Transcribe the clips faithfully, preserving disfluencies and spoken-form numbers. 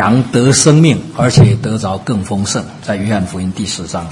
羊得生命，而且得着更丰盛，在约翰福音第十章。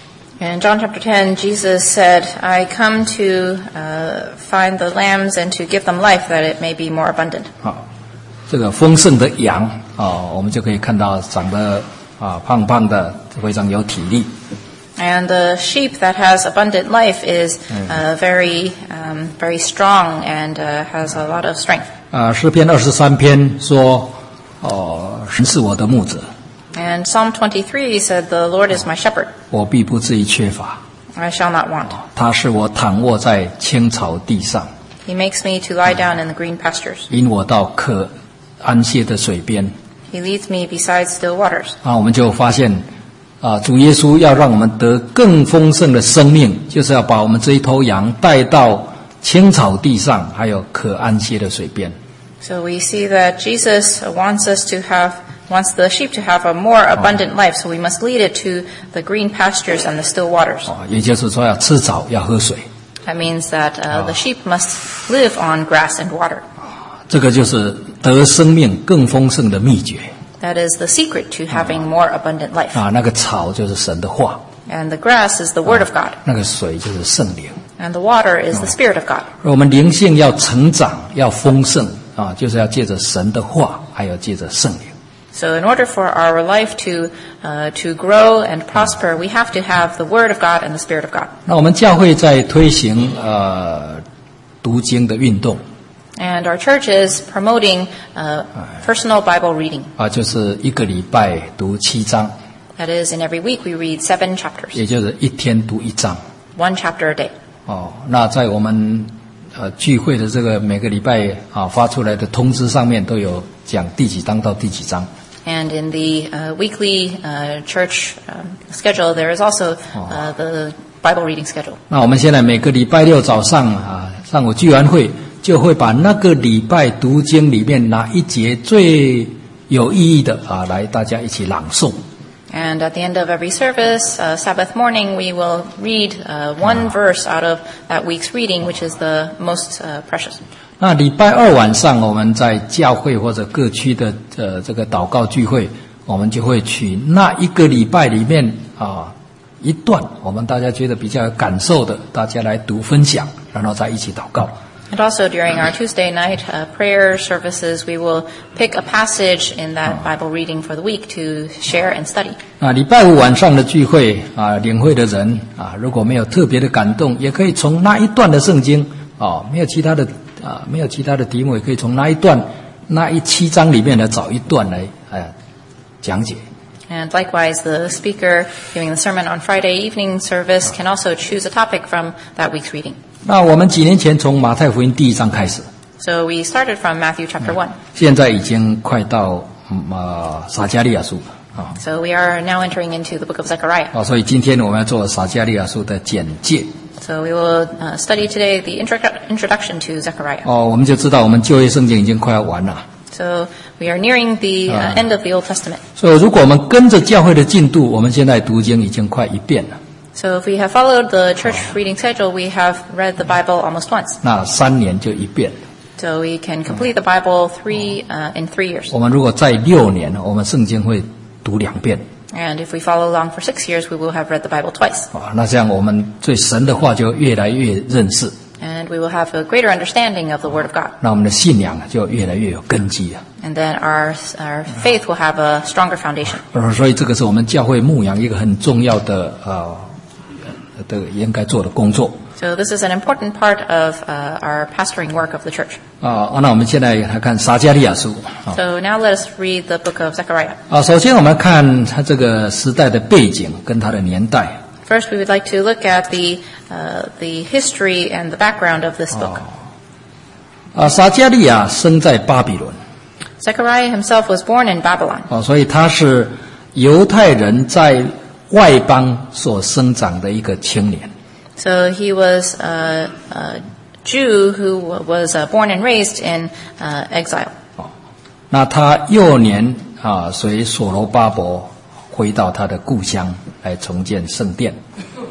In John chapter ten, Jesus said, I come to uh, find the lambs and to give them life that it may be more abundant. 好，这个丰盛的羊啊，我们就可以看到长得啊胖胖的，非常有体力。 And the sheep that has abundant life is uh, very, um, very strong and uh, has a lot of strength. 啊，诗篇二十三篇说，哦，神是我的牧者， And Psalm twenty-three said, The Lord is my shepherd. 我必不至于缺乏。 I shall not want. 他使我躺卧在青草地上， He makes me to lie down in the green pastures. 引我到可安歇的水边。 He leads me beside still waters. 啊，我们就发现，啊，主耶稣要让我们得更丰盛的生命，就是要把我们这一头羊带到青草地上，还有可安歇的水边。 So we see that Jesus wants us to have, wants the sheep to have a more abundant life. So we must lead it to the green pastures and the still waters. 啊，也就是说要吃草，要喝水。 That means that uh, the sheep must live on grass and water. 这个就是得生命更丰盛的秘诀。 That is the secret to having more abundant life. 啊，那个草就是神的话， And the grass is the word of God. 那个水就是圣灵。 And the water is the Spirit of God. 而我们灵性要成长，要丰盛啊，就是要借着神的话，还有借着圣灵。 So in order for our life to uh, to grow and prosper, we have to have the Word of God and the Spirit of God. 那我们教会在推行呃读经的运动 And our church is promoting uh, personal Bible reading. 啊，就是一个礼拜读七章， That is, in every week we read seven chapters, 也就是一天读一章。 one chapter a day. 哦，那在我们呃聚会的这个每个礼拜啊发出来的通知上面都有讲第几章到第几章。 And in the uh, weekly uh, church um, schedule, there is also uh, the Bible reading schedule. 那我们现在每个礼拜六早上啊上午聚完会，就会把那个礼拜读经里面哪一节最有意义的啊来大家一起朗诵。 And at the end of every service, uh, Sabbath morning, we will read uh, one verse out of that week's reading, which is the most uh, precious. 那礼拜二晚上，我们在教会或者各区的呃这个祷告聚会，我们就会取那一个礼拜里面啊一段，我们大家觉得比较有感受的，大家来读分享，然后再一起祷告。 And also during our Tuesday night uh, prayer services, we will pick a passage in that Bible reading for the week to share and study. 啊，礼拜五晚上的聚会啊，领会的人啊，如果没有特别的感动，也可以从那一段的圣经啊，没有其他的啊，没有其他的题目，也可以从那一段那一七章里面来找一段来哎讲解。 And likewise, the speaker giving the sermon on Friday evening service can also choose a topic from that week's reading. 那我们几年前从马太福音第一章开始， So we started from Matthew chapter one. 现在已经快到嗯呃撒迦利亚书啊。 So we are now entering into the book of Zechariah. 啊，所以今天我们要做撒迦利亚书的简介。 So we will uh, study today the introdu- introduction to Zechariah. 哦，我们就知道我们旧约圣经已经快要完了。 So we are nearing the uh, end of the Old Testament. 所以如果我们跟着教会的进度，我们现在读经已经快一遍了。 So if we have followed the church reading schedule, we have read the Bible almost once. 那三年就一遍。 So we can complete the Bible three uh, in three years. 我们如果再六年，我们圣经会读两遍。 And if we follow along for six years, we will have read the Bible twice. 啊，那这样我们对神的话就越来越认识， And we will have a greater understanding of the Word of God. 那我们的信仰就越来越有根基了。 And then our our faith will have a stronger foundation. 呃，所以这个是我们教会牧养一个很重要的呃的应该做的工作。 So this is an important part of uh, our pastoring work of the church. 啊，那我们现在来看撒迦利亚书啊。 So now let us read the book of Zechariah. 啊，首先我们看它这个时代的背景跟它的年代。 First, we would like to look at the uh, the history and the background of this book. 啊，撒迦利亚生在巴比伦， Zechariah himself was born in Babylon. 啊，所以他是犹太人在外邦所生长的一个青年。 So he was a, a Jew who was uh, born and raised in uh, exile. 哦，那他幼年啊，随所罗巴伯回到他的故乡来重建圣殿。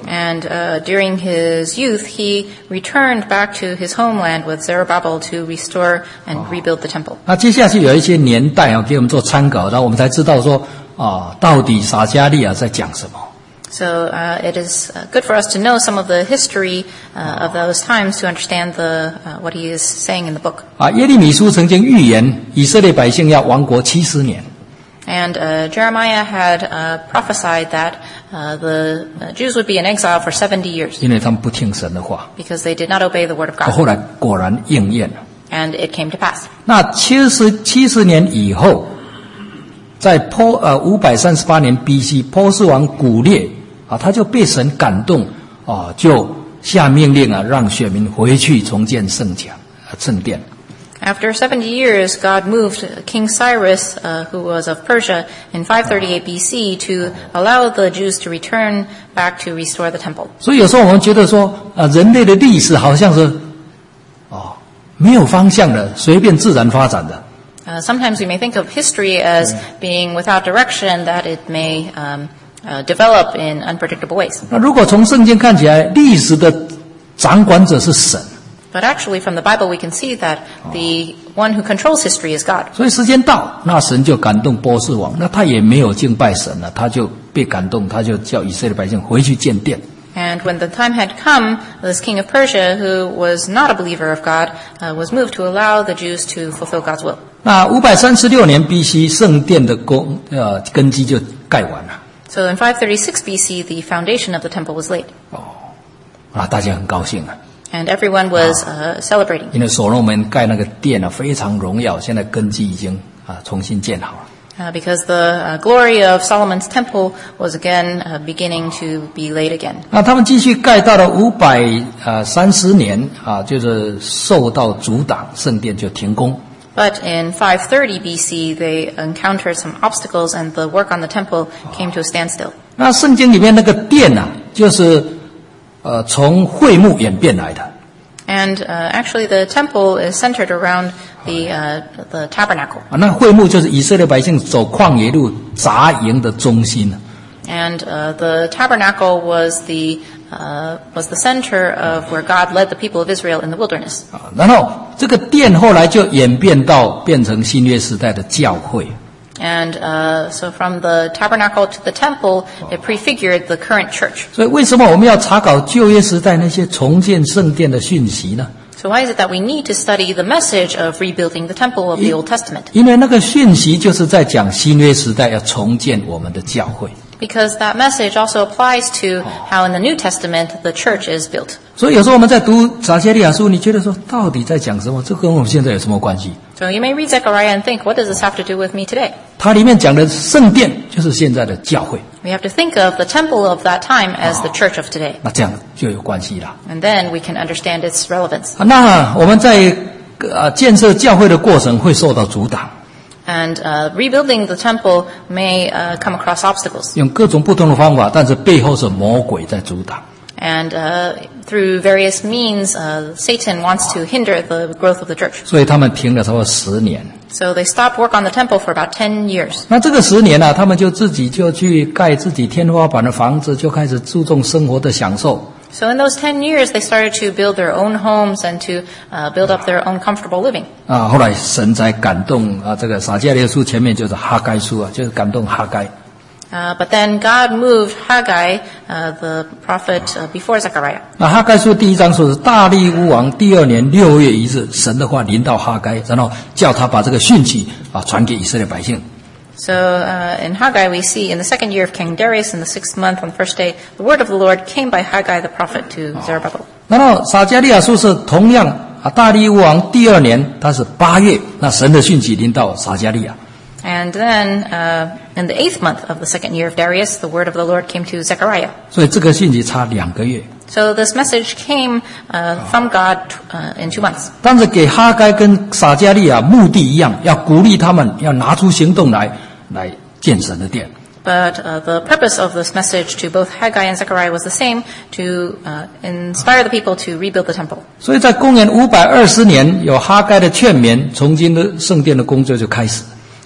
And uh, during his youth, he returned back to his homeland with Zerubbabel to restore and rebuild the temple. 那接下去有一些年代啊，给我们做参考，然后我们才知道说啊，到底撒迦利亚在讲什么。 So uh, it is uh, good for us to know some of the history uh, of those times to understand the uh, what he is saying in the book. 啊，耶利米书曾经预言以色列百姓要亡国七十年。 And uh, Jeremiah had uh, prophesied that uh, the uh, Jews would be in exile for seventy years 因为他们不听神的话， because they did not obey the word of 后 God. 来果然应验了。 And it came to pass. 那七十七十年以后，在波呃五百三十八年 B C， 波斯王古列啊，他就被神感动啊，就下命令啊，让选民回去重建圣墙、圣殿。 After seventy years, God moved King Cyrus, uh, who was of Persia, in five thirty-eight B C to allow the Jews to return back to restore the temple. 所以有时候我们觉得说，啊，人类的历史好像是哦没有方向的，随便自然发展的。 Uh, sometimes we may think of history as being without direction, that it may um, uh, develop in unpredictable ways. 那如果从圣经看起来，历史的掌管者是神。 But actually, from the Bible, we can see that the one who controls history is God. 所以时间到，那神就感动波斯王，那他也没有敬拜神了，他就被感动，他就叫以色列百姓回去建殿。 And when the time had come, this king of Persia, who was not a believer of God, uh, was moved to allow the Jews to fulfill God's will. 那五百三十六年 B C， 圣殿的工呃根基就盖完了。 So in five thirty-six B C, the foundation of the temple was laid. 啊，大家很高兴啊， And everyone was uh, celebrating. 因为所罗门盖那个殿啊非常荣耀，现在根基已经啊重新建好了。 Uh, because the uh, glory of Solomon's temple was again uh, beginning to be laid again. 那他们继续盖到了五百呃三十年啊，就是受到阻挡，圣殿就停工。 But in five thirty B C, they encountered some obstacles and the work on the temple came to a standstill. 那圣经里面那个殿啊，就是呃从会幕演变来的。 And uh, actually the temple is centered around the, uh, the tabernacle. 啊，那会幕就是以色列百姓走旷野路扎营的中心。 And uh, the tabernacle was the, uh, was the center of where God led the people of Israel in the wilderness. 啊，然后这个殿后来就演变到变成新约时代的教会。 And uh, so from the tabernacle to the temple, it prefigured the current church. 所以为什么我们要查考旧约时代那些重建圣殿的讯息呢？ So why is it that we need to study the message of rebuilding the temple of the Old Testament? 因为那个讯息就是在讲新约时代要重建我们的教会。 Because that message also applies to how in the New Testament the church is built. 所以有时候我们在读撒迦利亚书，你觉得说到底在讲什么？这跟我们现在有什么关系？ So you may read Zechariah and think, what does this have to do with me today? 它里面讲的圣殿就是现在的教会， We have to think of the temple of that time as the church of today. 那这样就有关系了。 And then we can understand its relevance. 啊那我们在呃建设教会的过程会受到阻挡， And uh, rebuilding the temple may uh, come across obstacles. 用各种不同的方法，但是背后是魔鬼在阻挡。 And uh, through various means, uh, Satan wants to hinder the growth of the church. 所以他们停了差不多十年。 So they stopped work on the temple for about ten years. 那这个十年呢、啊，他们就自己就去盖自己天花板的房子，就开始注重生活的享受。 So in those ten years, they started to build their own homes and to uh, build up their own comfortable living. 啊，后来神才感动啊，这个撒迦利亚书前面就是哈该书啊，就是感动哈该。 Uh, but then God moved Haggai, uh, the prophet, uh, before Zechariah. 那哈该书第一章说是大利乌王第二年六月一日，神的话临到哈该，然后叫他把这个讯息啊传给以色列百姓。 So uh, in Haggai, we see in the second year of King Darius, in the sixth month, on the first day, the word of the Lord came by Haggai the prophet to Zerubbabel. 然后撒迦利亚书是同样啊，大利乌王第二年，他是八月，那神的讯息临到撒迦利亚。 And then uh, in the eighth month of the second year of Darius, the word of the Lord came to Zechariah. 所以这个讯息差两个月。 So this message came uh, from God uh, in two months. 但是给哈该跟撒迦利亚目的一样，要鼓励他们要拿出行动来，来建神的殿。 But uh, the purpose of this message to both Haggai and Zechariah was the same, to uh, inspire the people to rebuild the temple. 所以在公元五百二十年，有哈该的劝勉，重新的圣殿的工作就开始。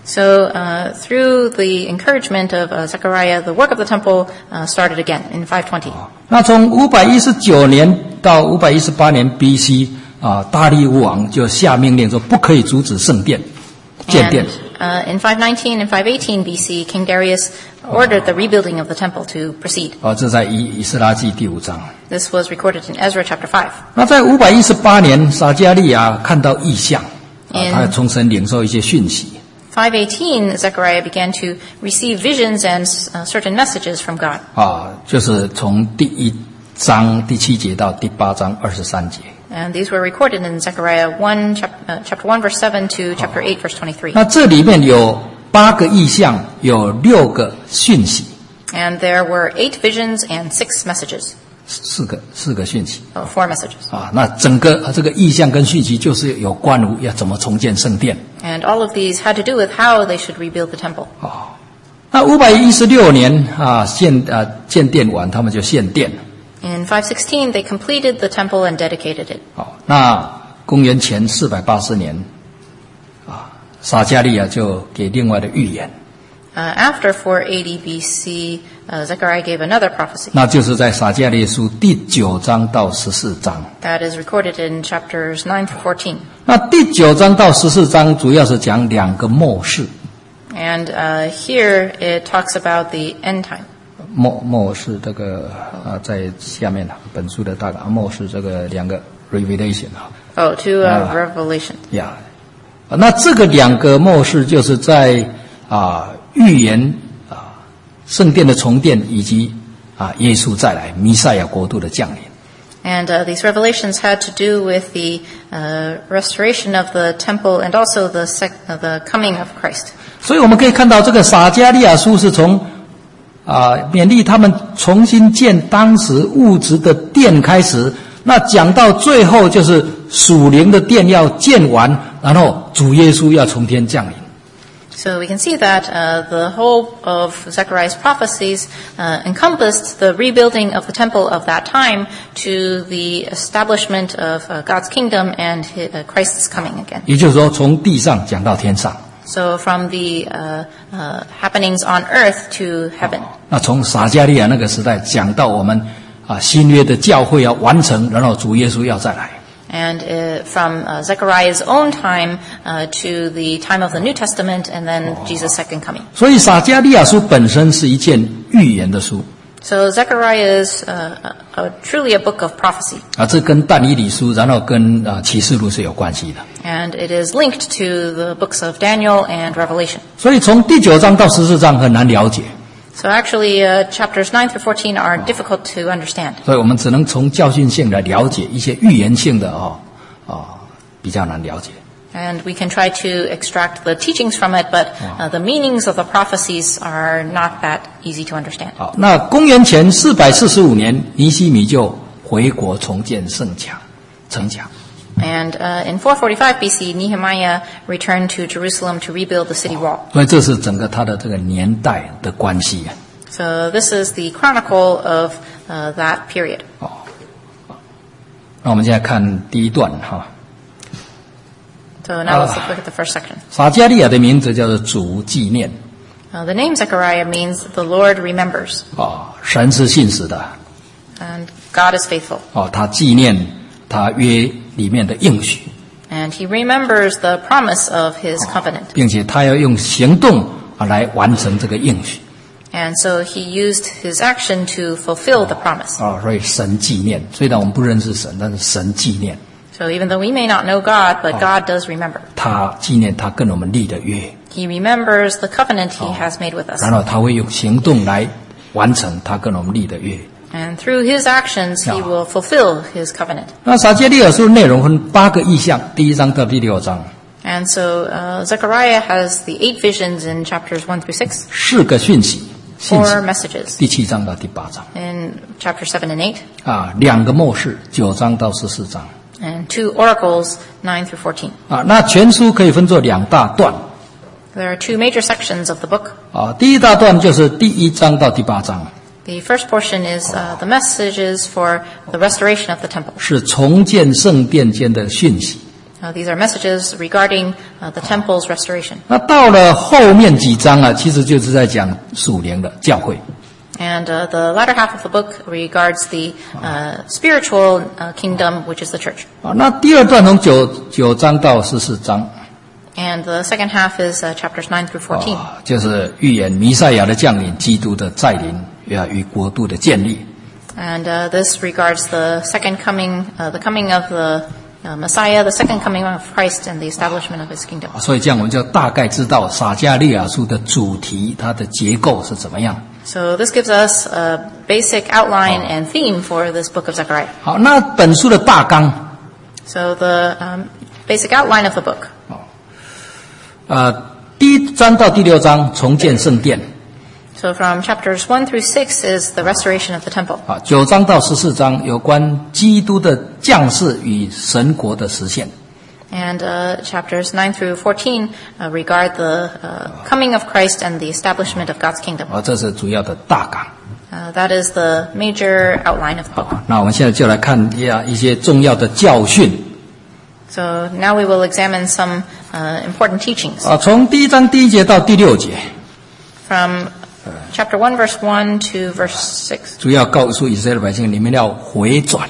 So uh, through the encouragement of uh, Zechariah, the work of the temple uh, started again in five twenty. 那从五百一十九年到五百一十八年 B C 啊，大利乌王就下命令说，不可以阻止圣殿建殿。 And, uh, in five nineteen and five eighteen B C, King Darius ordered the rebuilding of the temple to proceed. 哦，这在以以斯拉记第五章。 This was recorded in Ezra chapter five. 那在五百一十八年，撒迦利亚看到异象，啊， In 他从神领受一些讯息。 five eighteen, Zechariah began to receive visions and uh, certain messages from God. 啊，就是从第一章第七节到第八章二十三节。 And these were recorded in Zechariah one, chap- uh, chapter one, verse seven to chapter eight, verse twenty-three. 那这里面有八个异象，有六个讯息， And there were eight visions and six messages. 四个四个讯息 Oh, four messages. 啊。那整个啊这个异象跟讯息就是有关于要怎么重建圣殿 And all of these had to do with how they should rebuild the temple. 啊。那五百一十六年啊建啊建殿完，他们就献殿。 In five sixteen, they completed the temple and dedicated it. 好，那公元前四百八十年啊，撒迦利亚就给另外的预言。 Uh, after four eighty B C, uh, Zechariah gave another prophecy. 那就是在撒迦利亚书第九章到十四章。 That is recorded in chapters nine through fourteen. 那第九章到十四章主要是讲两个末世， And uh, here it talks about the end time. 末末世这个啊，在下面本书的大纲末世这个两个 revelation 啊 Oh, to uh, Ah. Revelation. 呀，那这个两个末世就是在啊预言啊圣殿的重建以及啊耶稣再来弥赛亚国度的降临。 And uh, these revelations had to do with the uh, restoration of the temple and also the sec- uh, the coming of Christ. 所以我们可以看到，这个撒迦利亚书是从啊勉励他们重新建当时物质的殿开始，那讲到最后就是属灵的殿要建完，然后主耶稣要从天降临。 So we can see that uh, the whole of Zechariah's prophecies uh, encompassed the rebuilding of the temple of that time to the establishment of uh, God's kingdom and his, uh, Christ's coming again. 也就是说，从地上讲到天上。 So from the uh, uh, happenings on earth to heaven. 那从撒迦利亚那个时代讲到我们啊新约的教会要完成，然后主耶稣要再来。 And uh, from uh, Zechariah's own time uh, to the time of the New Testament and then Jesus' second coming. 所以撒迦利亚书本身是一件预言的书 So Zechariah is uh, uh, uh, truly a book of prophecy. 啊，这跟但以理书，然后跟啊启示录是有关系的。 And it is linked to the books of Daniel and Revelation. 所以从第九章到十四章很难了解， So actually, uh, chapters nine through fourteen are difficult to understand. 所以我们只能从教训性来了解一些预言性的哦哦比较难了解。 And we can try to extract the teachings from it, but uh, the meanings of the prophecies are not that easy to understand. 好，那公元前四百四十五年，尼希米就回国重建圣墙城墙。 And uh, in four forty-five B C, Nehemiah returned to Jerusalem to rebuild the city wall. 所以这是整个它的这个年代的关系啊。 So this is the chronicle of uh, that period. 哦，那我们现在看第一段哈。 So now let's look at the first section. 撒迦利亚的名字叫做主纪念 Uh, the name Zechariah means the Lord remembers, 啊，神是信实的 and God is faithful. 哦，他纪念他约里面的应许， And he remembers the promise of his covenant. 并且他要用行动啊来完成这个应许 And so he used his action to fulfill the promise. 啊，所以神纪念。虽然我们不认识神，但是神纪念， So even though we may not know God, but God does remember. 他纪念他跟我们立的约， He remembers the covenant he has made with us. 然后他会用行动来完成他跟我们立的约。 And through his actions, he will fulfill his covenant. 那撒迦利亚书内容分八个意象，第一章到第六章， And so uh, Zechariah has the eight visions in chapters one through six, 四个讯息，信息 four messages 第七章到第八章 in chapter seven and eight, 啊，两个末世，九章到十四章 and two oracles, nine through fourteen. 啊。那全书可以分作两大段 There are two major sections of the book. 啊，第一大段就是第一章到第八章， The first portion is uh, the messages for the restoration of the temple. 是重建圣殿间的讯息 Uh, these are messages regarding uh, the temple's restoration. 那到了后面几章啊，其实就是在讲属灵的教会。 And uh, the latter half of the book regards the uh, spiritual uh, kingdom, which is the church. 啊，那第二段从九九章到十四章。 And the second half is uh, chapters nine through fourteen. 啊，就是预言弥赛亚的降临，基督的再临，与国度的建立。 And uh, this regards the second coming, uh, the coming of the uh, Messiah, the second coming of Christ, and the establishment of His kingdom. 所以这样我们就大概知道撒迦利亚书的主题，它的结构是怎么样。 So this gives us a basic outline and theme for this book of Zechariah. 好，那本书的大纲。 So the um, basic outline of the book. 呃，第一章到第六章重建圣殿。 So from chapters one through six is the restoration of the temple. 啊，九章到十四章有关基督的降世与神国的实现。 And uh, chapters nine through fourteen uh, regard the uh, coming of Christ and the establishment of God's kingdom. 啊，这是主要的大纲。 Uh, that is the major outline of the book. 好，那我们现在就来看一下一些重要的教训。 So now we will examine some uh, important teachings. 啊，从第一章第一节到第六节。 From chapter one, verse one to verse six. 主要告诉以色列百姓，你们要回转。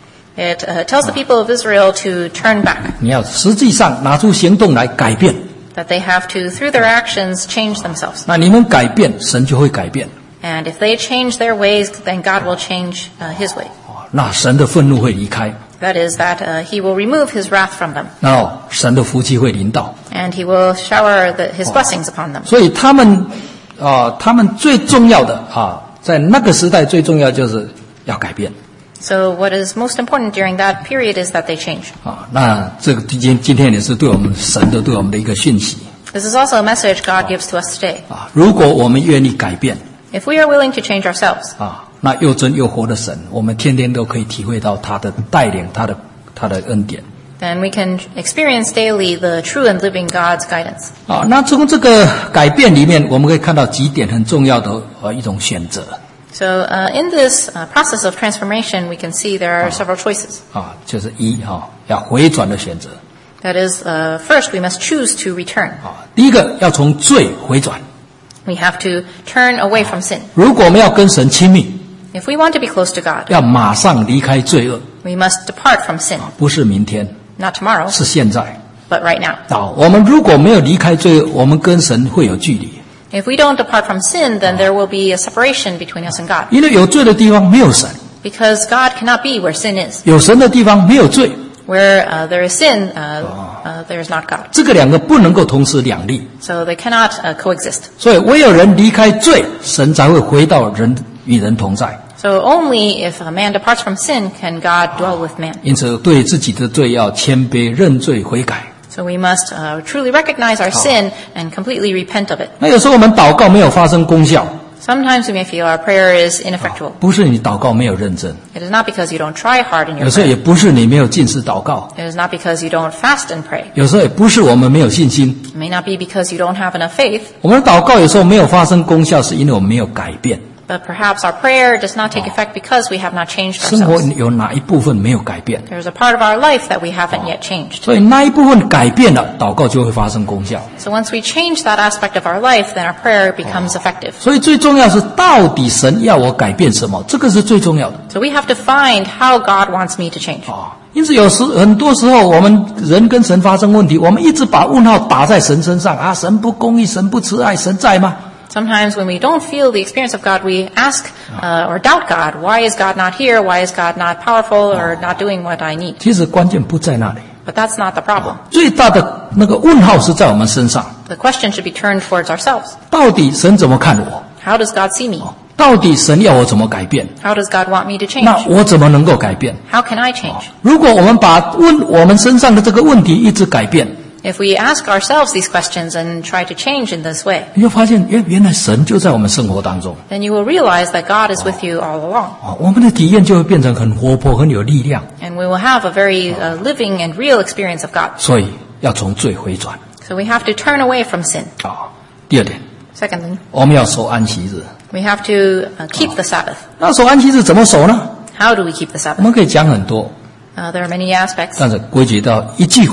It uh, tells the people of Israel to turn back. 你要实际上拿出行动来改变。 That they have to, through their actions, change themselves. 那你们改变，神就会改变。 And if they change their ways, then God will change uh, His way. 那神的愤怒会离开。 That is that uh, He will remove His wrath from them. 然后神的福气会临到。 And He will shower the, His blessings upon them. 所以他们啊、呃，他们最重要的啊，在那个时代最重要就是要改变。 So what is most important during that period is that they change. 啊，那这个今今天也是对我们神的对我们的一个讯息。 This is also a message God gives to us today. 啊，如果我们愿意改变， If we are willing to change ourselves, 啊，那又真又活的神，我们天天都可以体会到他的带领，他的他的恩典。 then we can experience daily the true and living God's guidance. 啊，那从这个改变里面，我们可以看到几点很重要的呃一种选择。 So uh, in this uh, process of transformation, we can see there are several choices. 啊，就是一哈、啊，要回转的选择。 That is, uh, first we must choose to return. 啊，第一个要从罪回转。 We have to turn away from sin. 如果我们要跟神亲密， If we want to be close to God, 要马上离开罪恶。 we must depart from sin. 不是明天， Not tomorrow, 是现在。 but right now. 啊，我们如果没有离开罪恶，我们跟神会有距离。 If we don't depart from sin, then there will be a separation between us and God. 因为有罪的地方没有神， Because God cannot be where sin is. 有神的地方没有罪。 Where uh, there is sin, uh, uh, there is not God. 这个两个不能够同时两立， So they cannot uh, coexist. 所以唯有人离开罪，神才会回到人与人同在。 So only if a man departs from sin can God dwell with man. 因此，对自己的罪要谦卑认罪悔改。 So we must uh, truly recognize our sin and completely repent of it. 那有时候我们祷告没有发生功效， Sometimes we may feel our prayer is ineffectual. 不是你祷告没有认真， It is not because you don't try hard in your 有时候 prayer. 也不是你没有禁食祷告， It is not because you don't fast and pray. 有时候也不是我们没有信心。 It may not be because you don't have enough faith, 我们的祷告有时候没有发生功效，是因为我们没有改变。 but perhaps our prayer does not take effect because we have not changed 生活 ourselves. 有哪一部分没有改变？ There's a part of our life that we haven't yet changed. 所以那一部分改变了，祷告就会发生功效。 So once we change that aspect of our life, then our prayer becomes effective. 所以最重要是到底神要我改变什么，这个是最重要的 So we have to find how God wants me to change. 啊。因此有时很多时候我们人跟神发生问题，我们一直把问号打在神身上啊，神不公义，神不慈爱，神在吗？ Sometimes when we don't feel the experience of God, we ask uh, or doubt God. Why is God not here? Why is God not powerful or not doing what I need? 其实关键不在那里， But that's not the problem. 最大的那个问号是在我们身上。 The question should be turned towards ourselves. 到底神怎么看我？ How does God see me? 到底神要我怎么改变？ How does God want me to 那 change? 我怎么能够改变？ How can I change? 如果我们把问我们身上的这个问题一直改变， If we ask ourselves these questions and try to change in this way, 你就发现，原原来神就在我们生活当中 then you will realize that God is with you all along. 啊，我们的体验就会变成很活泼、很有力量。 And we will have a very uh, living and real experience of God. 所以要从罪回转 So we have to turn away from sin. 啊。第二点， Secondly, 我们要守安息日。 we have to uh, keep the Sabbath. 那守安息日怎么守呢？ How do we keep the 我 Sabbath? 们可以讲很多， Uh, there are many aspects, 但是归结到一句话：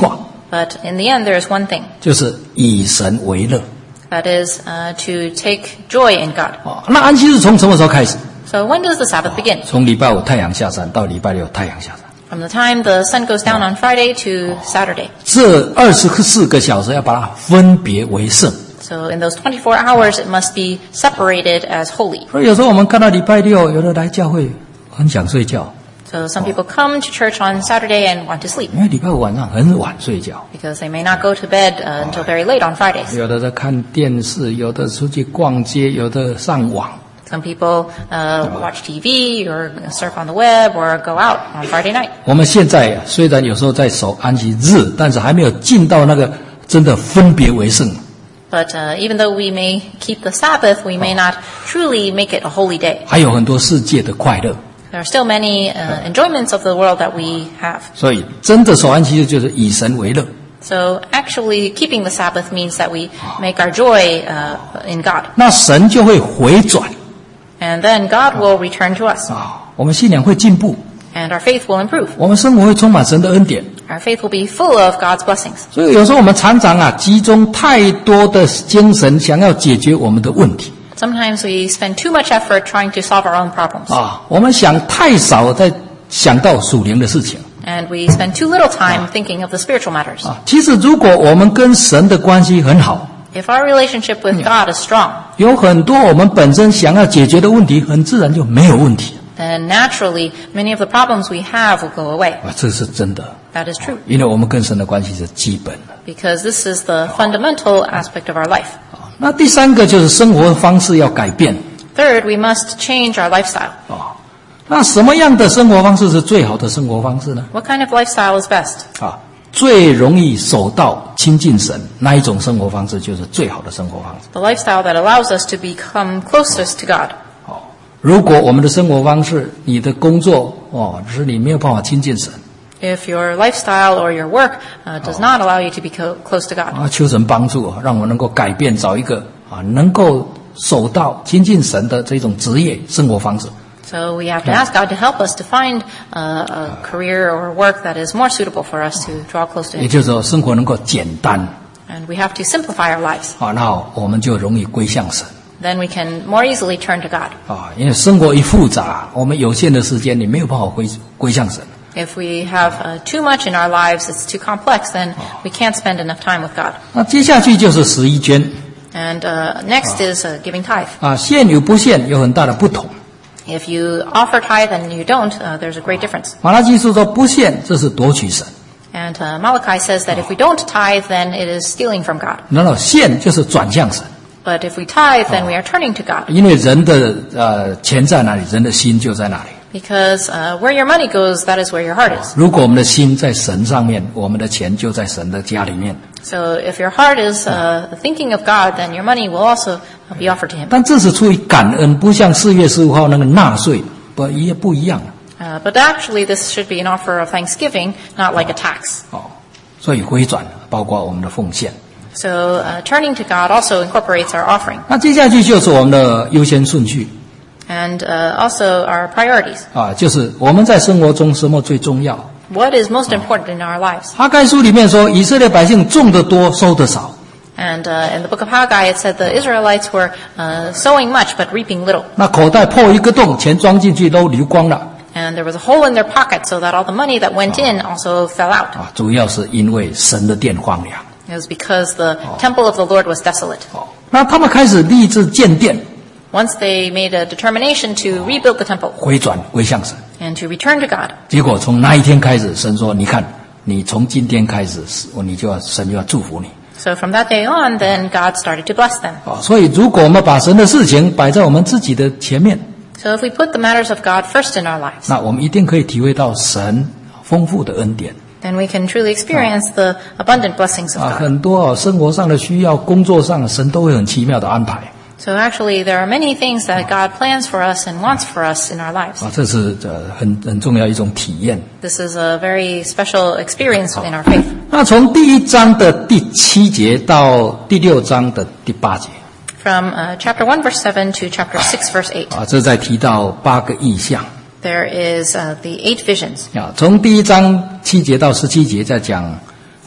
But in the end, there is one thing. 就是以神为乐。 That is uh, to take joy in God. 哦，那安息日从什么时候开始？ So when does the Sabbath begin? 从礼拜五太阳下山到礼拜六太阳下山。 From the time the sun goes down on Friday to Saturday. 这二十四个小时要把它分别为圣。 So in those twenty-four hours, it must be separated as holy. 所以有时候我们看到礼拜六，有的来教会很想睡觉。 So some people come to church on Saturday and want to sleep 因为礼拜五晚上很晚睡觉， because they may not go to bed uh, until very late on Fridays. 有的在看电视，有的出去逛街，有的上网。 Some people uh, watch T V or surf on the web or go out on Friday night. 我们现在虽然有时候在守安息日，但是还没有进到那个真的分别为圣。 But uh, even though we may keep the Sabbath, we may not truly make it a holy day. 还有很多世界的快乐， There are still many uh, enjoyments of the world that we have. 所以真的守安息日就是以神为乐。 So actually keeping the Sabbath means that we make our joy uh, in God. 那神就会回转 And then God will return to us. 啊，我们信仰会进步， And our faith will improve. 我们生活会充满神的恩典。 Our faith will be full of God's blessings. 所以有时候我们常常啊，集中太多的精神，想要解决我们的问题 Sometimes we spend too much effort trying to solve our own problems. 啊，我们想太少在想到属灵的事情 And we spend too little time thinking of the spiritual matters. 啊。其实如果我们跟神的关系很好， If our relationship with God is strong, 有很多我们本身想要解决的问题，很自然就没有问题 then naturally many of the problems we have will go away. 啊，这是真的， That is true. 因为我们跟神的关系是基本的。 Because this is the fundamental aspect of our life. 啊，那第三个就是生活方式要改变 Third, we must change our lifestyle. 啊。那什么样的生活方式是最好的生活方式呢？ What kind of lifestyle is best? 啊，最容易守到亲近神那一种生活方式，就是最好的生活方式。 The lifestyle that allows us to become closest to God. 哦，如果我们的生活方式，你的工作哦，使你没有办法亲近神 If your lifestyle or your work uh, does not allow you to be co- close to God. 啊，求神帮助，让我们能够改变，找一个啊能够守到亲近神的这种职业生活方式。 So we have to ask God to help us to find uh, a career or work that is more suitable for us to draw close to 也 Him. 就是说，生活能够简单 And we have to simplify our lives. 啊，那我们就容易归向神 Then we can more easily turn to God. 啊。因为生活一复杂，我们有限的时间，你没有办法归归向神。 If we have uh, too much in our lives, it's too complex, then we can't spend enough time with God. 那接下去就是十一捐 And uh, next is uh, giving tithe. 啊，献与不献有很大的不同。 If you offer tithe and you don't, uh, there's a great difference. 马拉基书说不献，这是夺取神； And uh, Malachi says that if we don't tithe, then it is stealing from God. 然后献就是转向神， But if we tithe, then we are turning to God. 因为人的呃钱在哪里，人的心就在哪里。 Because uh, where your money goes, that is where your heart is. 如果我们的心在神上面，我们的钱就在神的家里面。 So if your heart is uh, thinking of God, then your money will also be offered to Him. 但这是出于感恩，不像四月十五号那个纳税不一不一样 Uh, but actually, this should be an offer of thanksgiving, not like a tax. 哦。所以回转包括我们的奉献。 So uh, turning to God also incorporates our offering. 那接下去就是我们的优先顺序 And uh, also our priorities. 啊，就是我们在生活中什么最重要。 What is most important in our lives? 哈该书里面说，以色列百姓种得多，收得少。 And uh, in the book of Haggai, it said the Israelites were uh, sowing much but reaping little. 那口袋破一个洞，钱装进去都流光了 And there was a hole in their pocket so that all the money that went in also fell out. 啊！主要是因为神的殿荒凉。 It was because the temple of the Lord was desolate. 哦，那他们开始立志建殿， Once they made a determination to rebuild the temple 回转归向神。 and to return to God. 结果从那一天开始，神说：“你看，你从今天开始，你就要神就要祝福你。” So from that day on, then God started to bless them. 啊，所以如果我们把神的事情摆在我们自己的前面， So if we put the matters of God first in our lives, 那我们一定可以体会到神丰富的恩典 then we can truly experience the abundant blessings of 啊， God. 很多啊生活上的需要、工作上，神都会很奇妙的安排 So actually, there are many things that God plans for us and wants for us in our lives. 啊，这是呃很很重要一种体验。 This is a very special experience in our faith. 那从第一章的第七节到第六章的第八节 From uh, chapter one, verse seven to chapter six, verse eight, 啊，这在提到八个意象 there is uh, the eight visions. 啊。从第一章七节到十七节在讲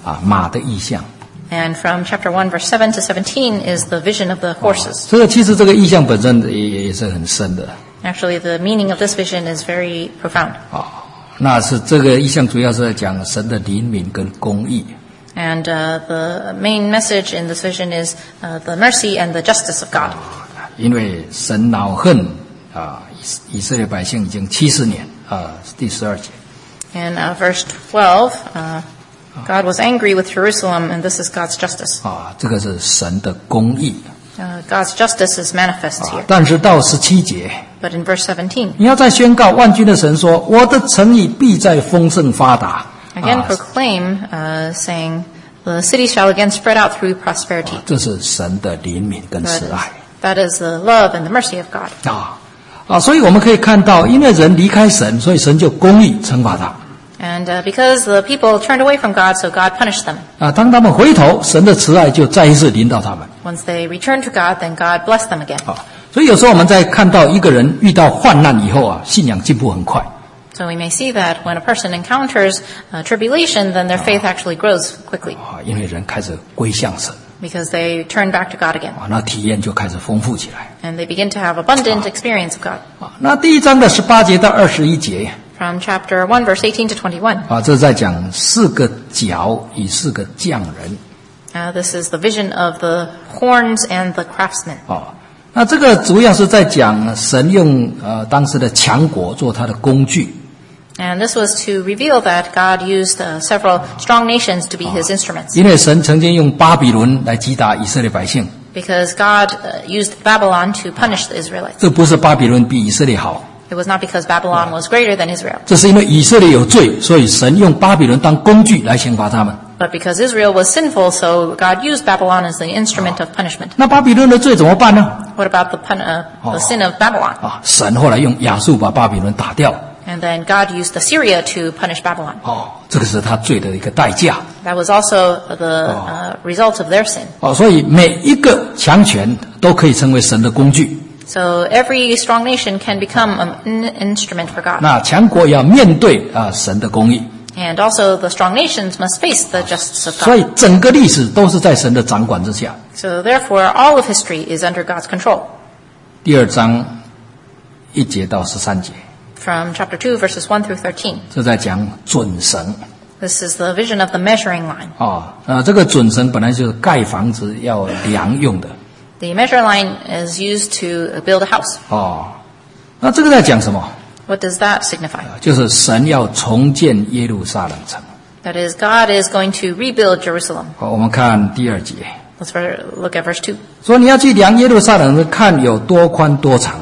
啊马的意象。 And from chapter one, verse seven to seventeen is the vision of the horses. 这个其实这个意象本身也也是很深的。 Actually, the meaning of this vision is very profound. 啊，那是这个意象主要是在讲神的怜悯跟公义。 And uh, the main message in this vision is uh, the mercy and the justice of God. 因为神恼恨啊以以色列百姓已经七十年啊，第十二节。 In uh, verse twelve, uh, God was angry with Jerusalem, and this is God's justice. 啊，这个是神的公义。 Uh, God's justice is manifest 啊 here. 但是到十七节， But in verse seventeen, 你要再宣告万军的神说：“我的城邑必在丰盛发达。” again 啊 proclaim, uh, saying, the city shall again spread out through prosperity. 这是神的怜悯跟 That 慈 is, 爱 that is the love and the mercy of God. 啊啊！所以我们可以看到，因为人离开神，所以神就公义惩罚他。 And uh, because the people turned away from God, so God punished them. 啊，当他们回头，神的慈爱就再一次临到他们。 Once they returned to God, then God blessed them again. 啊，所以有时候我们在看到一个人遇到患难以后啊，信仰进步很快。 So we may see that when a person encounters uh, tribulation, then their faith actually grows quickly 啊，因为人开始归向神 because they turn back to God again. 啊，那体验就开始丰富起来 And they begin to have abundant experience of God. 啊。那第一章的十八节到二十一节 From chapter one, verse eighteen to twenty-one, 啊，这是在讲四个角与四个匠人 uh, this is the vision of the horns and the craftsmen. 啊。那这个主要是在讲神用呃当时的强国做他的工具 And this was to reveal that God used uh, several strong nations to be his instruments. 因为神曾经用巴比伦来击打以色列百姓， Because God uh, used Babylon to punish the Israelites. 这不是巴比伦比以色列好， It was not because Babylon was greater than Israel, 这是因为以色列有罪，所以神用巴比伦当工具来刑罚他们。 but because Israel was sinful, so God used Babylon as the instrument of punishment. 那巴比伦的罪怎么办呢？ What about the, pun- uh, the sin of Babylon? 啊，神后来用亚述把巴比伦打掉。 And then God used Assyria to punish Babylon. 哦，这个是他罪的一个代价。 That was also the uh, result of their sin. 哦，所以每一个强权都可以成为神的工具。 So every strong nation can become an instrument for God. 那强国也要面对啊神的公义。 And also the strong nations must face the justice of 所 God. 以整个历史都是在神的掌管之下。 So therefore all of history is under God's control. 第二章一节到十三节， From chapter two, verses one through thirteen. 这在讲准绳。 This is the vision of the measuring line. 哦，呃，这个准绳本来就是盖房子要量用的。 The measure line is used to build a house. 哦，那这个在讲什么？ What does that signify? 就是神要重建耶路撒冷城。 That is, God is going to rebuild Jerusalem. 好，我们看第二节， Let's ver- look at verse two. 说你要去量耶路撒冷，看有多宽多长。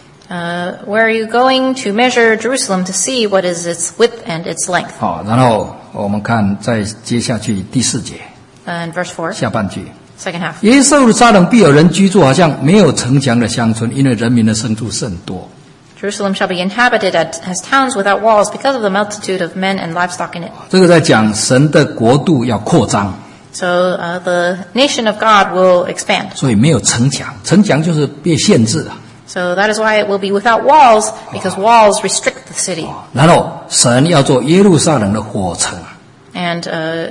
Uh, where are you going to measure Jerusalem to see what is its width and its length? 好，然后我们看再接下去第四节 And verse four, 下半句， second half. 耶路撒冷必有人居住，好像没有城墙的乡村，因为人民的牲畜甚多。 Jerusalem shall be inhabited as towns without walls because of the multitude of men and livestock in it. 这个在讲神的国度要扩张， So uh, the nation of God will expand. 所以没有城墙，城墙就是被限制啊。 So that is why it will be without walls, because walls restrict the city. 然后神要做耶路撒冷的火城， And uh,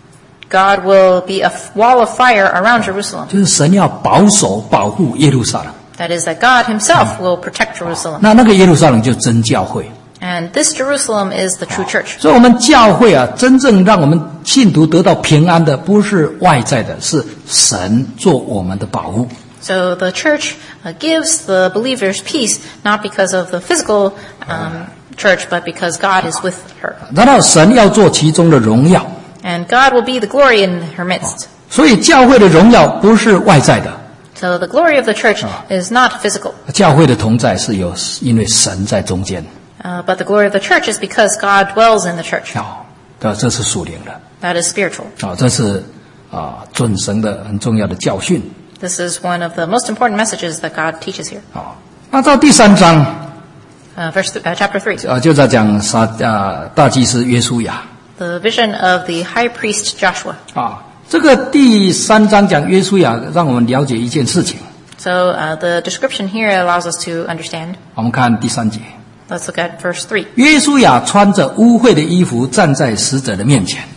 God will be a f- wall of fire around Jerusalem. 就是神要保守保护耶路撒冷。 That is that God himself will protect Jerusalem. 那那个耶路撒冷就真教会。 And this Jerusalem is the true church. 所以，我们教会啊，真正让我们信徒得到平安的，不是外在的，是神做我们的保护。 So the church uh, gives the believers peace, not because of the physical um, church, but because God is with her. 然后，神要做其中的荣耀。 And God will be the glory in her midst. 所以，教会的荣耀不是外在的， So the glory of the church is not physical. 教会的同在是有因为神在中间。 Uh, but the glory of the church is because God dwells in the church. 哦，这这是属灵的。 That is spiritual. 哦，这是啊准神的很重要的教训。 This is one of the most important messages that God teaches here. 哦，那到第三章 Uh, verse th- uh, chapter three. 啊，就在讲撒啊大祭司约书亚 The vision of the high priest Joshua. 啊。这个第三章讲约书亚，让我们了解一件事情。 So uh, the description here allows us to understand. 我们看第三节， Let's look at verse three. 约书亚穿着污秽的衣服站在使者的面前。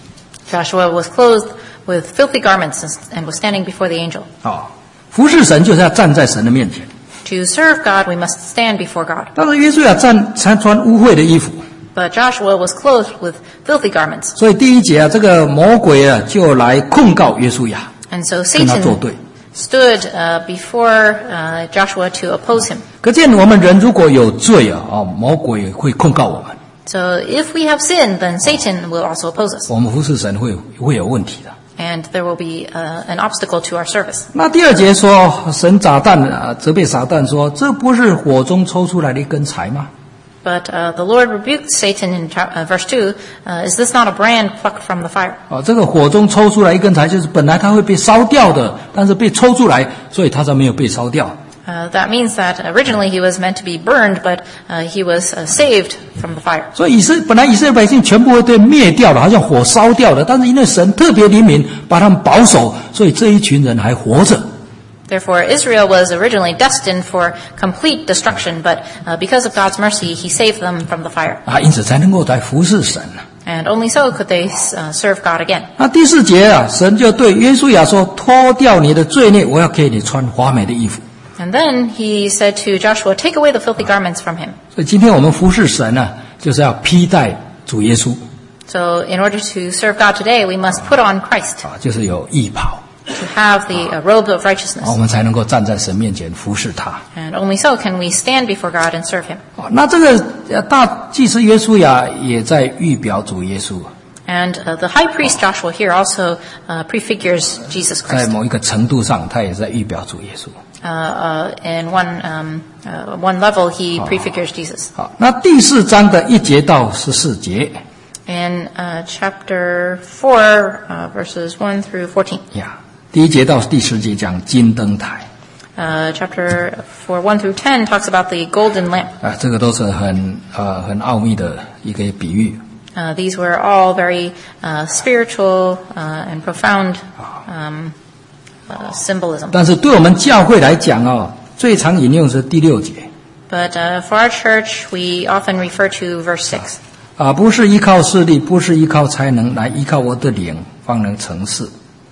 Joshua was clothed with filthy garments and was standing before the angel. 啊，服侍神就是要站在神的面前。 To serve God, we must stand before God. 但是约书亚站穿穿污秽的衣服， But Joshua was clothed with filthy garments. 所以第一节啊，这个魔鬼啊就来控告约书亚， And so 跟他作 Satan 对。 stood uh, before uh, Joshua to oppose him. 可见我们人如果有罪啊，哦，魔鬼会控告我们， So if we have sinned, then Satan will also oppose us. 我们服侍神会会有问题的。 And there will be uh, an obstacle to our service. 那第二节说，神撒旦啊责备撒旦说，这不是火中抽出来的一根柴吗？ But uh, the Lord rebuked Satan in cha- uh, verse two, uh, is this not a brand plucked from the fire? 哦，这个火中抽出来一根柴，就是本来它会被烧掉的，但是被抽出来，所以它才没有被烧掉。 Uh, that means that originally he was meant to be burned, but uh, he was uh, saved from the fire. 所以以色本来以色列百姓全部会被灭掉了，好像火烧掉了，但是因为神特别怜悯，把他们保守，所以这一群人还活着。 Therefore, Israel was originally destined for complete destruction, but uh, because of God's mercy, he saved them from the fire. 啊，因此才能够来服侍神。 And only so could they uh, serve God again. 那第四节啊，神就对约书亚说：“脱掉你的罪孽，我要给你穿华美的衣服。” And then he said to Joshua, take away the filthy garments from him. 所以今天我们服侍神呢、啊，就是要披戴主耶稣 So in order to serve God today, we must put on Christ, 啊，就是有义袍， to have the uh, robe of 啊，我 righteousness. 们才能够站在神面前服侍他。 And only so can we stand before God and serve him. 啊，那这个呃大祭司约书亚也在预表主耶稣， And uh, the high priest Joshua here also uh, prefigures Jesus 在 Christ. 某一个程度上，他也在预表主耶稣。 Uh, uh, in one um, uh, one level, he prefigures Jesus. 好，那第四章的一节到十四节 In uh, chapter four, uh, verses one through fourteen. 呀，第一节到第十节讲金灯台 Uh, chapter four, one through ten talks about the golden lamp. 啊，这个都是很呃很奥秘的一个比喻。 Uh, these were all very uh, spiritual uh, and profound um, uh, symbolism. 但是对我们教会来讲哦，最常引用是第六节 But uh, for our church, we often refer to verse six. 啊，不是依靠势力，不是依靠才能，来依靠我的灵，方能成事。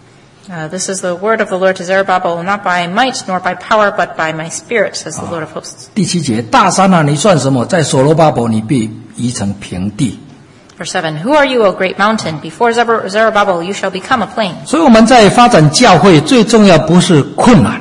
Uh, this is the word of the Lord to Zerubbabel, not by might nor by power, but by my spirit, says the Lord of hosts. 第七节，大山啊，你算什么？在所罗巴伯，你必移成平地。 Verse seven, who are you, O great mountain? Before Zer- Zerubbabel, you shall become a plain. 所以我们在发展教会，最重要不是困难，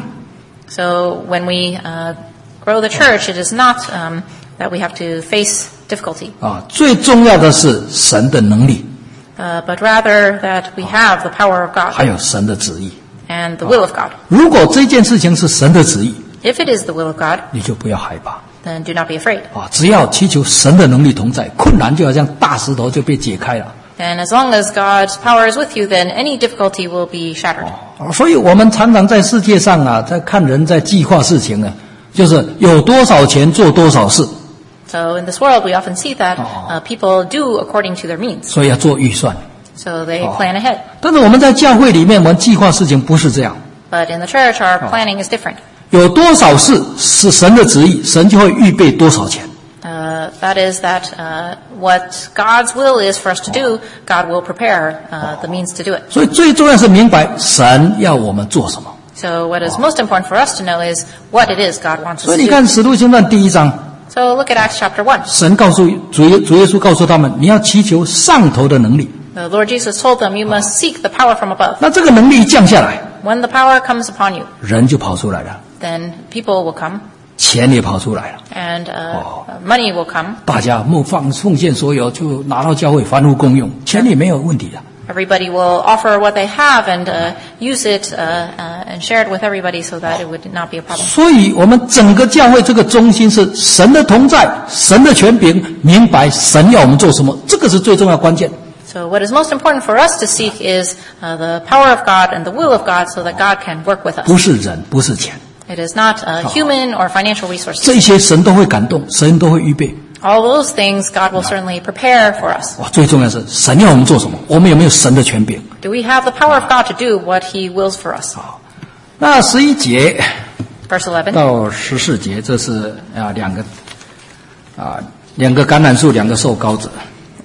So when we uh, grow the church, it is not um, that we have to face difficulty, 啊，最重要的是神的能力， uh, but rather that we have the power of 还 God 有神的旨意。 and the will of God. 如果这件事情是神的旨意， If it is the will of God, 你就不要害怕 then do not be afraid. 啊！只要祈求神的能力同在，困难就好像大石头就被解开了 And as long as God's power is with you, then any difficulty will be shattered. 啊！所以我们常常在世界上啊，在看人在计划事情呢，就是有多少钱做多少事， So in this world, we often see that uh, people do according to their means. 所以要做预算。 So they plan ahead. 但是我们在教会里面，我们计划事情不是这样。 But in the church, our planning is different. 有多少事是神的旨意，神就会预备多少钱。 Uh, that is that uh, what God's will is for us to do, God will prepare uh, the means to do it. 所以最重要是明白神要我们做什么。 So what is most important for us to know is what it is God wants 所 us 以 to 你看《 do. 使徒行传》第一章， So look at Acts chapter one. 神告诉主耶主耶稣告诉他们，你要祈求上头的能力。 The Lord Jesus told them, you must seek the power from above. 那这个能力一降下来， When the power comes upon you, 人就跑出来了， then people will come 钱也跑出来了， and uh, money will come. 大家奉放奉献所有，就拿到教会凡物公用，钱也没有问题的。 Everybody will offer what they have and uh, use it uh, uh, and share it with everybody so that it would not be a problem. 所以我们整个教会这个中心是神的同在，神的权柄，明白神要我们做什么，这个是最重要关键。 So what is most important for us to seek is uh, the power of God and the will of God so that God can work with us. 不是人，不是钱， It is not uh, human or financial resources. 这些神都会感动，神都会预备。 All those things God will certainly prepare for us. 哇，最重要是神要我们做什么，我们有没有神的权柄？ Do we have the power of God to do what He wills for us? 那十一节 Verse eleven. 到十四节，这是啊两个啊两个橄榄树，两个受膏者。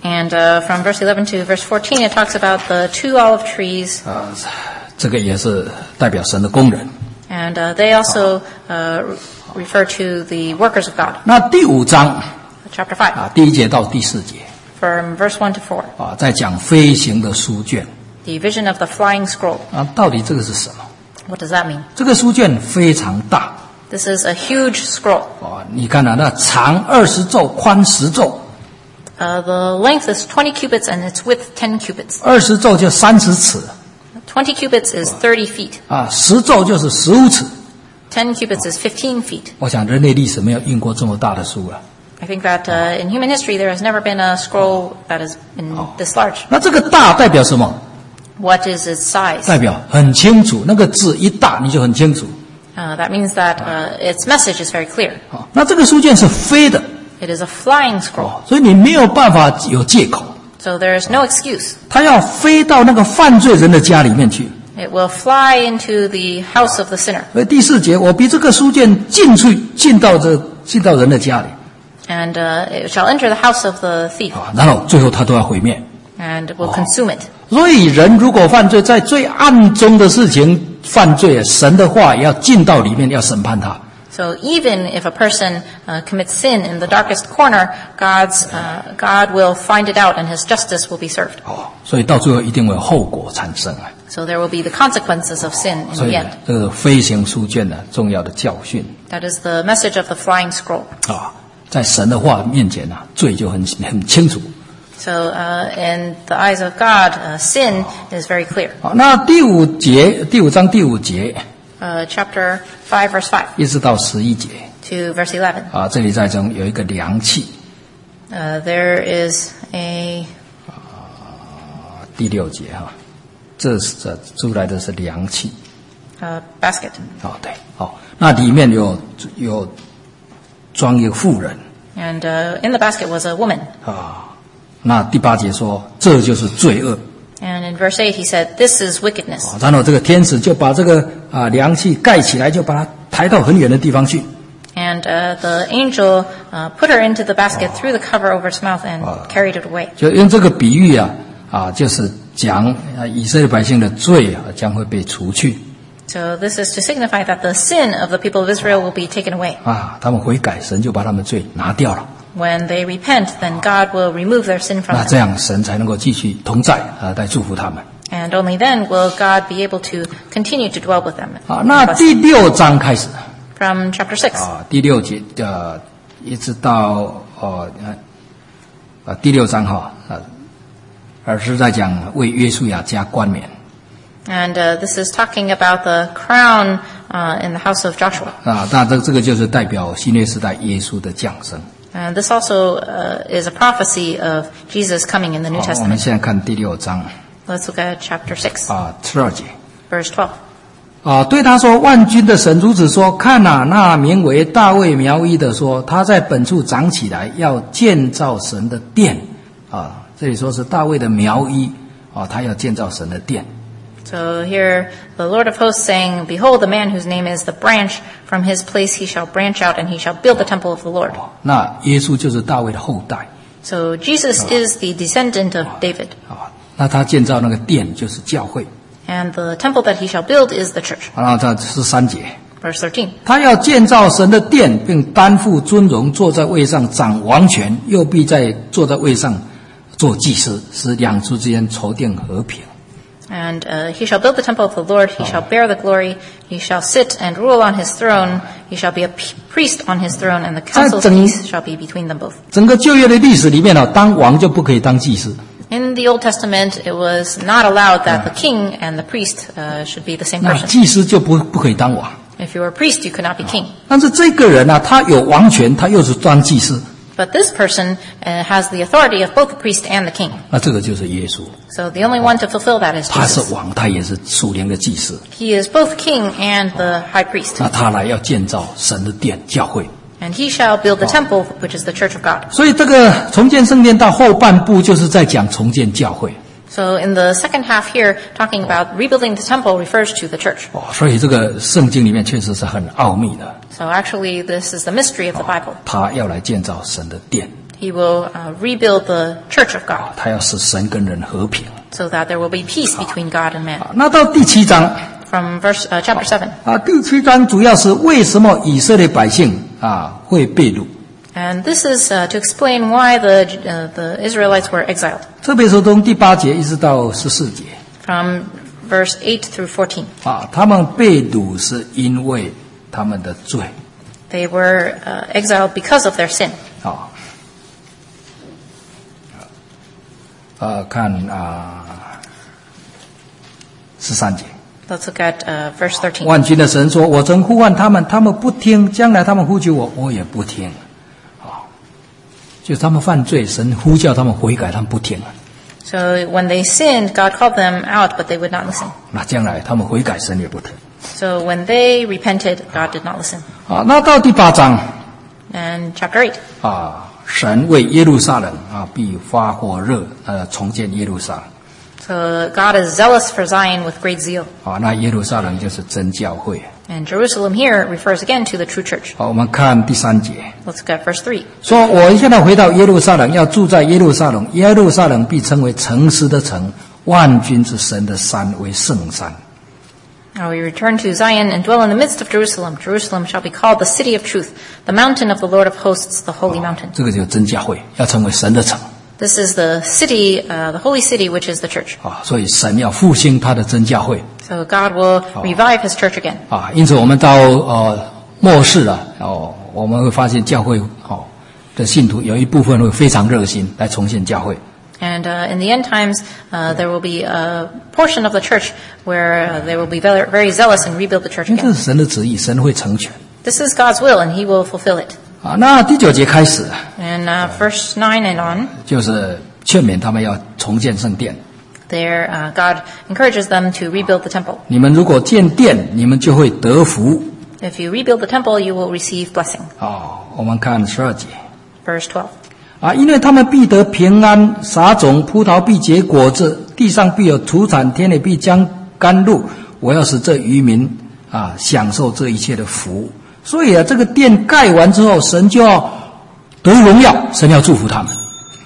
And uh, from verse eleven to verse fourteen, it talks about the two olive trees. 啊，这个也是代表神的工人。 And uh, they also uh, refer to the workers of God. 那第五章 Chapter five, 啊，第一节到第四节 from verse one to four, 啊，在讲飞行的书卷 the vision of the flying scroll. 啊，到底这个是什么？ What does that mean? 这个书卷非常大 This is a huge scroll. 啊，你看啊，那长二十肘，宽十肘， Uh, the length is twenty cubits and its width ten cubits. 二十肘就三十尺 twenty cubits is thirty feet. 啊，十肘就是十五尺。 ten cubits is fifteen feet. 我想人类历史没有印过这么大的书了。 I think that uh, in human history there has never been a scroll that has been this large. 那这个大代表什么？ What is its size? 代表很清楚，那个字一大你就很清楚。 Uh, that means that uh, its message is very clear. 啊，那这个书卷是飞的， It is a flying scroll, 所以你没有办法有借口。 so there is no excuse. 它要飞到那个犯罪人的家里面去。 It will fly into the house of the sinner. 所以第四节，我比这个书卷进去，进到这进到人的家里 And uh, it shall enter the house of the thief, 啊，然后最后他都要毁灭。 and will consume it. 所以人如果犯罪，在最暗中的事情犯罪，神的话也要进到里面，要审判他。 So even if a person uh, commits sin in the darkest corner, God's uh, God will find it out, and His justice will be served. 哦，所以到最后一定会有后果产生啊。 So there will be the consequences of sin in 所 the 以 end. 这个飞行书卷呢，重要的教训 That is the message of the flying scroll. 啊，在神的话面前呢、啊，罪就很很清楚。 So uh, in the eyes of God, uh, sin is very clear. 好，那第五节，第五章第五节 Uh, chapter five, verse five 一直到十一节 to verse eleven. 啊，这里在中有一个量器， Uh, there is a 第六节哈、这是这出来的是量器 uh, basket. 啊，对，好，那里面有有装一个妇人 And uh, in the basket was a woman. 啊。那第八节说，这就是罪恶。 And in verse eight he said, this is wickedness. 啊然后这个天使就把这个啊量器盖起来，就把它抬到很远的地方去。 And uh, the angel uh, put her into the basket, threw the cover over its mouth, and carried it away. 就用这个比喻啊啊，就是讲啊以色列百姓的罪啊将会被除去 So this is to signify that the sin of the people of Israel will be taken away. 啊，他们悔改，神就把他们罪拿掉了。 When they repent, then God will remove their sin from 那 them. 这样神才能够继续同在啊，来祝福他们。 And only then will God be able to continue to dwell with them. 好，那第六章开始 From chapter six, 啊，第六节呃，一直到哦呃第六章哈啊，而是在讲为约书亚加冠冕 and uh, this is talking about the crown uh, in the house of Joshua. 啊，那这这个就是代表新约时代耶稣的降生。 And this also uh, is a prophecy of Jesus coming in the New 好，我们 Testament. 现在看第六章 Let's look at chapter six, 啊，十二节。 verse twelve. 啊，对他说：“万军的神如此说，看哪，那名为大卫苗裔的说，他在本处长起来，要建造神的殿。啊，这里说是大卫的苗裔啊，他要建造神的殿。 So here the Lord of hosts saying, Behold, the man whose name is the branch, from his place he shall branch out, and he shall build the temple of the Lord. 那耶稣就是大卫的后代 So Jesus is the descendant of David, 啊，那他建造那个殿就是教会。 and the temple that he shall build is the church. 然后这十三节， Verse thirteen. 他要建造神的殿，并担负尊荣，坐在位上掌王权，又必在坐在位上做祭司，使两族之间筹定和平。 And uh, he shall build the temple of the Lord, he shall bear the glory, he shall sit and rule on his throne, he shall be a p- priest on his throne, and the council of peace shall be between them both. 整个旧约的历史里面啊，当王就不可以当祭司 In the Old Testament, it was not allowed that the king and the priest uh, should be the same 那 person. 祭司就不不可以当王。 If you were a priest, you could not be king. 但是这个人呢、啊，他有王权，他又是当祭司， But this person uh, has the authority of both the priest and the king. 那这个就是耶稣， So the only one to fulfill that is 他是 Jesus. 王，他也是属灵的祭司。 He is both king and the high priest. 那他来要建造神的殿教会， And he shall build the temple, which is the church of God. 所以这个重建圣殿到后半部就是在讲重建教会 So in the second half here, talking about rebuilding the temple refers to the church. 哦，所以这个圣经里面确实是很奥秘的。 So actually, this is the mystery of the Bible. 他要来建造神的殿， He will uh, rebuild the church of God 他要使神跟人和平。 so that there will be peace between God and man. 那到第七章 From verse uh, chapter seven. 啊，第七章主要是为什么以色列百姓啊会被掳。 And this is uh, to explain why the uh, the Israelites were exiled. 特别是从第八节一直到十四节 From verse eight through fourteen. 啊，他们被掳是因为他们的罪 They were uh, exiled because of their sin. 啊。呃，看啊十三节。 Let's look at uh, verse thirteen. 万军的神说：“我曾呼唤他们，他们不听；将来他们呼求我，我也不听。”啊，就是他们犯罪，神呼叫他们悔改，他们不听。 So when they sinned, God called them out, but they would not listen. 那将来他们悔改，神也不听。 So when they repented, God did not listen. 啊，那到第八章 And chapter eight. 啊，神为耶路撒冷啊，必发火热，呃，重建耶路撒冷。 So God is zealous for Zion with great zeal. 啊，那耶路撒冷就是真教会。 And Jerusalem here refers again to the true church. 好，我们看第三节。 Let's look at verse three. 说我现在回到耶路撒冷，要住在耶路撒冷，耶路撒冷必称为诚实的城，万军之神的山为圣山。 Now we return to Zion and dwell in the midst of Jerusalem. Jerusalem shall be called the city of truth, the mountain of the Lord of hosts, the holy mountain. 这个就是真教会，要成为神的城 This is the city, uh, the holy city, which is the church. 啊，所以神要复兴他的真教会 So God will revive his church again. 啊。因此，我们到呃末世了哦，我们会发现教会哦的信徒有一部分会非常热心来重建教会。 And uh, in the end times, uh, there will be a portion of the church where uh, they will be very, very zealous and rebuild the church 因为这 again. 是神的旨意，神会成全 This is God's will, and He will fulfill it. 啊。那第九节开始 And uh, verse nine and on, 就是劝勉他们要重建圣殿。 there uh, God encourages them to rebuild the temple. 你们如果建殿，你们就会得福 If you rebuild the temple, you will receive blessing. 啊。我们看十二节 Verse twelve. 啊，因为他们必得平安，撒种，葡萄必结果子，地上必有土产，天也必将甘露。我要使这渔民啊享受这一切的福。所以啊，这个殿盖完之后，神就要得荣耀，神要祝福他们。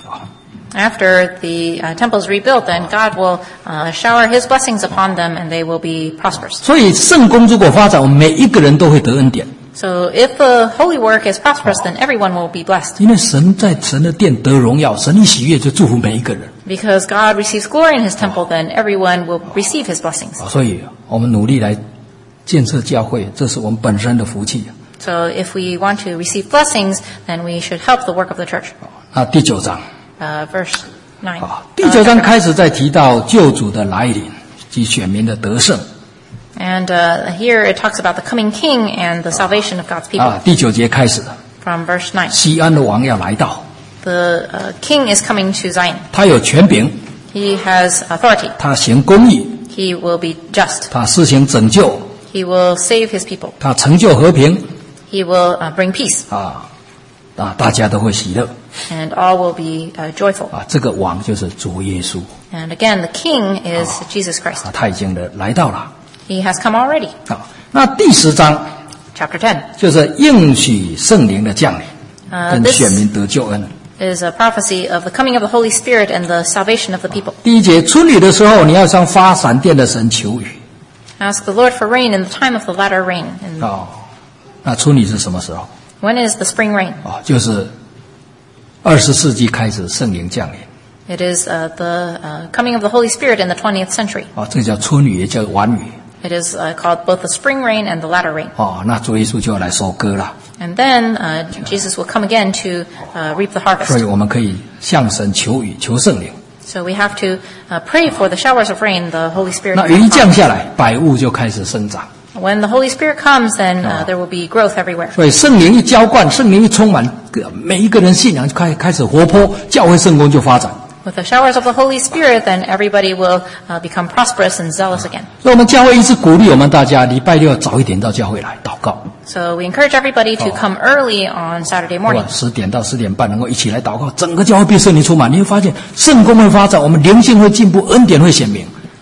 After the uh, temple is rebuilt, then God will uh, shower His blessings upon them, and they will be prosperous. 所以圣工如果发展，我们每一个人都会得恩典， So if the holy work is prosperous, then everyone will be blessed. 因为神在神的殿得荣耀，神一喜悦就祝福每一个人。 Because God receives glory in His temple, then everyone will receive His blessings. 啊，所以我们努力来建设教会，这是我们本身的福气。 So if we want to receive blessings, then we should help the work of the church. 啊，第九章。 Uh, verse nine. 啊，第九章开始在提到救主的来临及选民的得胜。 And uh, here it talks about the coming king and the salvation of God's people. 啊，第九节开始， From verse nine. 西安的王要来到， The uh, king is coming to Zion. 他有权柄， He has authority. 他行公义， He will be just. 他施行拯救， He will save His people. 他成就和平。 He will uh, bring peace. 啊啊，大家都会喜乐。 And all will be uh, joyful. 啊，这个王就是主耶稣 And again, the king is Jesus Christ. 啊，他已经的来到了。 He has come already. 啊，那第十章 Chapter ten 就是应许圣灵的降临， Uh, 跟 this 选民得救恩。 is a prophecy of the coming of the Holy Spirit and the salvation of the people. 第一节，春雨的时候，你要向发闪电的神求雨。 Ask the Lord for rain in the time of the latter rain. And 哦，那春雨是什么时候？ when is the spring rain? 哦，就是二十世纪开始圣灵降临。 It is uh, the uh, coming of the Holy Spirit in the twentieth century. 哦，这个叫春雨，也叫晚雨。 It is uh, called both the spring rain and the latter rain. 哦，那主耶稣就要来收割了。 And then uh, Jesus will come again to uh, reap the 所以 harvest. 我们可以向神求雨，求圣灵。 So we have to uh, pray for the showers of rain, the Holy Spirit. 那 to 雨一 come. 降下来，百物就开始生长。 When the Holy Spirit comes, then uh, there will be growth everywhere. 所以圣灵一浇灌，圣灵一充满，每一个人信仰就开开始活泼，教会圣工就发展。 With the showers of the Holy Spirit, then everybody will uh, become prosperous and zealous again. 所以我们教会一直鼓励我们大家，礼拜六早一点到教会来祷告。 So we encourage everybody to come early on Saturday morning. 十点到十点半能够一起来祷告，整个教会被圣灵充满，你会发现圣工会发展，我们灵性会进步，恩典会显明。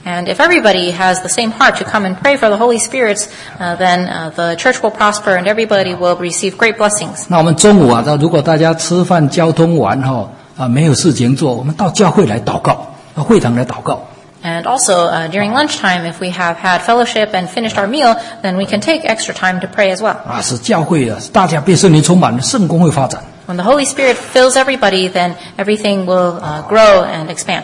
And if everybody has the same heart to come and pray for the Holy Spirits, uh, then uh, the church will prosper and everybody will receive great blessings. 那我们中午啊，如果大家吃饭交通完哈啊没有事情做，我们到教会来祷告，到会堂来祷告。 And also, uh, during lunchtime, if we have had fellowship and finished our meal, then we can take extra time to pray as well. 啊，使教会啊，大家被圣灵充满，圣工会发展。 When the Holy Spirit fills everybody, then everything will uh, grow and expand.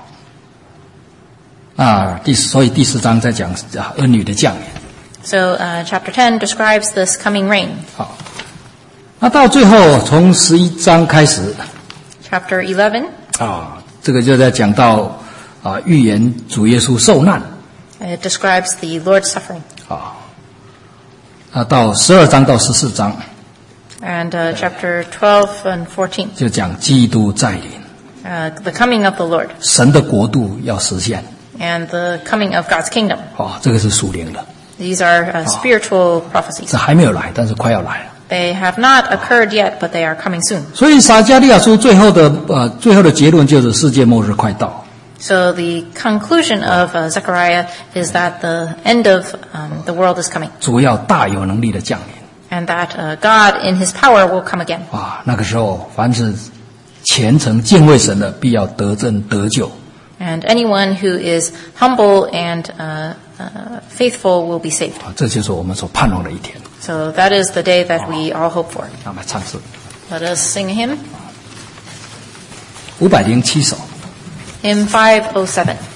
啊，第所以第四章在讲啊恩雨的降临。 So, uh, chapter ten describes this coming rain. 好，那到最后从十一章开始 Chapter eleven. 啊，这个就在讲到啊预言主耶稣受难。 It describes the Lord's suffering. 啊，啊到十二章到十四章。 And uh, chapter twelve and fourteen. 就讲基督再临。 Uh, the coming of the Lord. 神的国度要实现。 And the coming of God's kingdom. 啊，这个是属灵的。 These are uh, spiritual prophecies. 这还没有来，但是快要来了。 They have not occurred yet, but they are coming soon. 所以撒迦利亚书最后的呃最后的结论就是世界末日快到。 So the conclusion of uh, Zechariah is that the end of um, the world is coming. 主要大有能力的降临。 And that uh, God in His power will come again. 啊，那个时候凡是虔诚敬畏神的，必要得证得救。 And anyone who is humble and uh, uh, faithful will be saved. 啊，这就是我们所盼望的一天。 So that is the day that we all hope for. 那么唱诗 Let us sing a hymn. 五百零七首。 Hymn five oh seven.